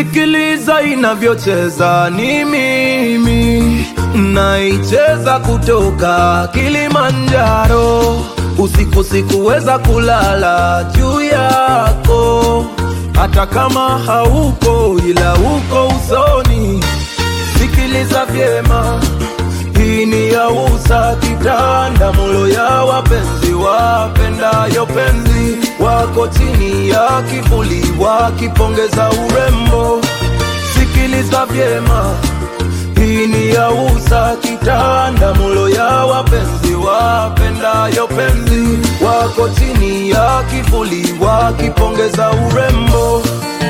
Sikiliza inavyocheza, ni mimi naicheza kutoka Kilimanjaro. Usiku sikuweza kulala juu yako, hata kama haupo ila uko usoni. Sikiliza vyema, hii ni ya usa kitanda mulo ya wapenzi wapendayo penzi wako chini ya kivuli wakipongeza urembo. Sikiliza vyema, hii ni ya usa kitanda mulo ya wapenzi wapendayo penzi wako chini ya kivuli wakipongeza urembo.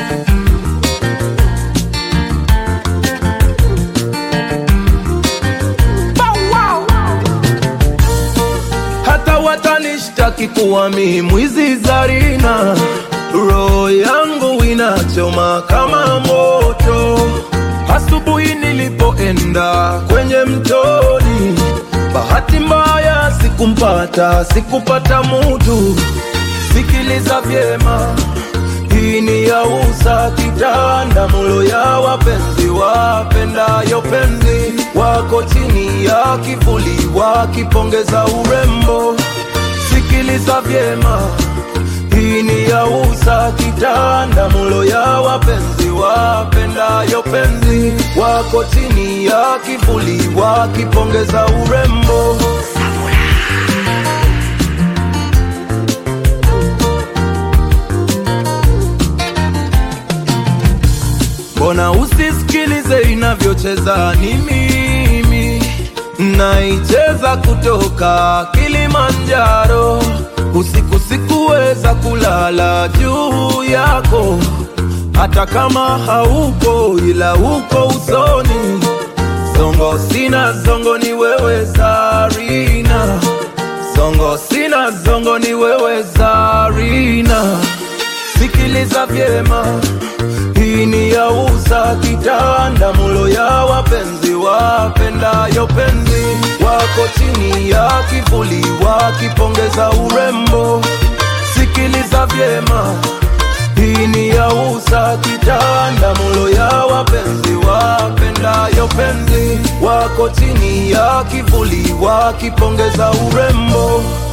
Hata watanishtaki kuwa mimi mwizi Zarina, roho yangu inachoma kama moto. Asubuhi nilipoenda kwenye mtoni, bahati mbaya sikupata mtu. Sikiliza vyema, hii ni ya usa kitanda mulo ya wapenzi wapendayo penzi wako chini ya kivuli wakipongeza urembo. Sikiliza vyema, hii ni ya usa kitanda mulo ya wapenzi wapendayo penzi wako chini ya kivuli wakipongeza urembo. Mbona usisikilize inavyocheza, ni mimi naicheza kutoka Kilimanjaro. Usiku sikuweza kulala juu yako, hata kama haupo ila uko usoni. Zongo sina zongo ni wewe Zarina, zongo sina zongo ni wewe Zarina. Sikiliza vyema, hii ni ya usa kitanda mulo ya wapenzi wapendayo penzi wako chini ya kivuli wakipongeza urembo. Sikiliza vyema, hii ni ya usa kitanda mulo ya wapenzi wapendayo penzi wako chini ya kivuli wakipongeza urembo.